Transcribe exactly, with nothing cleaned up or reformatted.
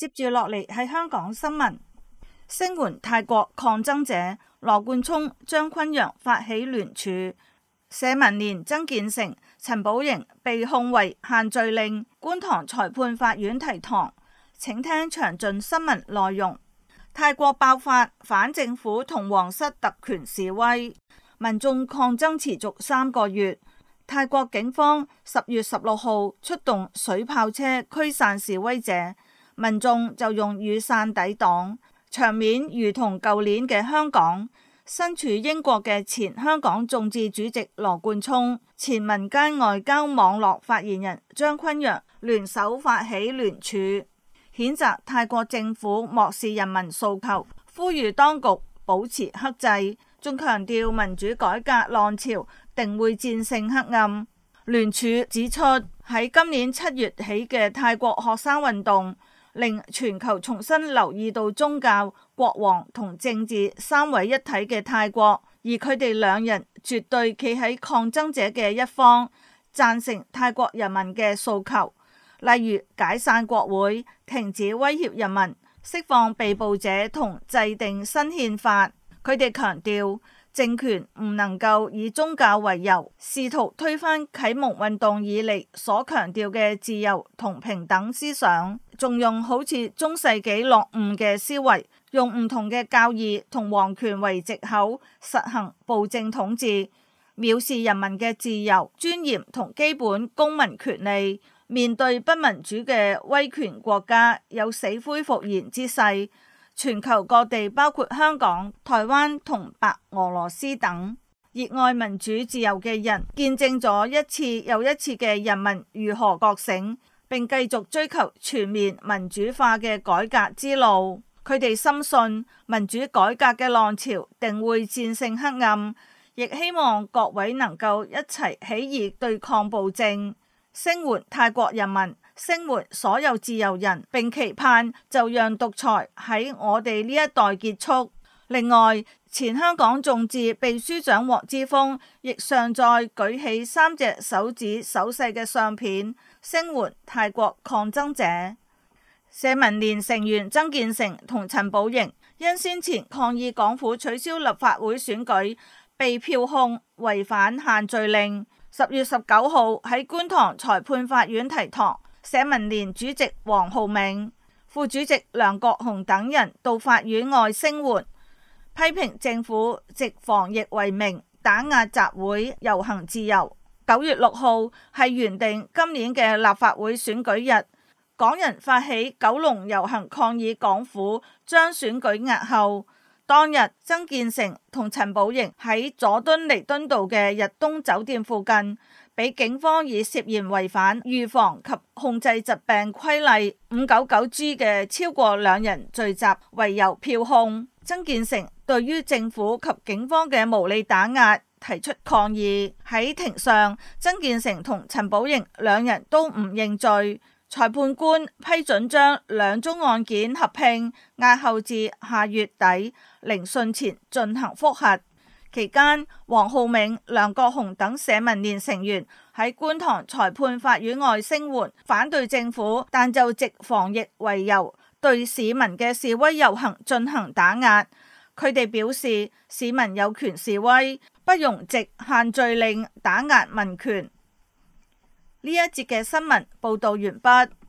接住落嚟係香港新聞，聲援泰國抗爭者，羅冠聰、張崑陽發起聯署，社民連曾建成、陳寶瑩被控為限聚令，觀塘裁判法院提堂。請聽詳盡新聞內容。泰國爆發反政府同皇室特權示威，民眾抗爭持續三個月。泰國警方十月十六號出動水炮車驅散示威者，民眾就用雨傘抵擋，場面如同舊年嘅香港。身處英國嘅前香港眾志主席羅冠聰、前民間外交網絡發言人張崑陽聯手發起聯署，譴責泰國政府漠視人民訴求，呼籲當局保持克制，仲強調民主改革浪潮定會戰勝黑暗。聯署指出，喺今年七月起嘅泰國學生運動，令全球重新留意到宗教、國王同政治三位一體嘅泰國，而佢哋兩人絕對企喺抗爭者嘅一方，贊成泰國人民嘅訴求。例如解散國會、停止威脅人民、釋放被捕者同制定新憲法。佢哋強調，政權唔能夠以宗教為由，試圖推翻啟蒙運動以嚟所強調嘅自由同平等思想，仲用好似中世紀落伍嘅思維，用唔同嘅教義同皇權為藉口，實行暴政統治，藐視人民嘅自由、尊嚴同基本公民權利。面對不民主嘅威權國家，有死灰復燃之勢。全球各地包括香港、台灣同白俄羅斯等熱愛民主自由嘅人，見證咗一次又一次嘅人民如何覺醒，並繼續追求全面民主化嘅改革之路。佢哋深信民主改革嘅浪潮定會戰勝黑暗，亦希望各位能夠一齊起義對抗暴政，聲援泰國人民，聲援所有自由人，並期盼就讓獨裁喺我哋呢一代結束。另外，前香港眾志秘書長黃之鋒亦上載舉起三隻手指手勢嘅相片，聲援泰國抗爭者。社民連成員曾建成同陳寶瑩因先前抗議港府取消立法會選舉，被票控違反限聚令。十月十九號喺觀塘裁判法院提堂，社民連主席黃浩銘、副主席梁國雄等人到法院外聲援，批評政府藉防疫為名打壓集會遊行自由。九月六號係原定今年嘅立法會選舉日，港人發起九龍遊行抗議港府將選舉押後。當日，曾建成同陳寶瑩喺佐敦彌敦道嘅日東酒店附近，俾警方以涉嫌違反預防及控制疾病規例五九九 G 嘅超過兩人聚集為由票控。曾建成對於政府及警方嘅無理打壓提出抗議。喺庭上，曾建成同陳寶瑩兩人都唔認罪。裁判官批准將兩宗案件合併押後至下月底聆訊前進行複核。期間，黃浩銘、梁國雄等社民連成員喺觀塘裁判法院外聲援，反對政府，但就藉防疫為由對市民嘅示威遊行進行打壓。佢哋表示，市民有權示威，不容藉限聚令打壓民權。呢一節嘅新聞報道完畢。